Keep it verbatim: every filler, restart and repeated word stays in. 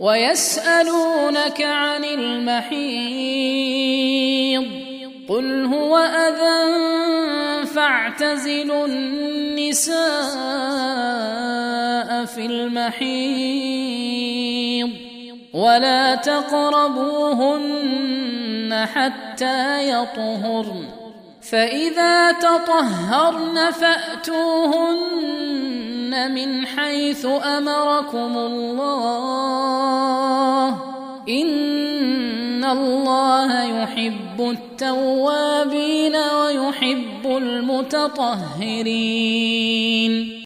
ويسألونك عن المحيض قل هو أذى فاعتزلوا النساء في المحيض ولا تقربوهن حتى يطهرن فإذا تطهرن فأتوهن من حيث أمركم الله إن الله يحب التوابين ويحب المتطهرين.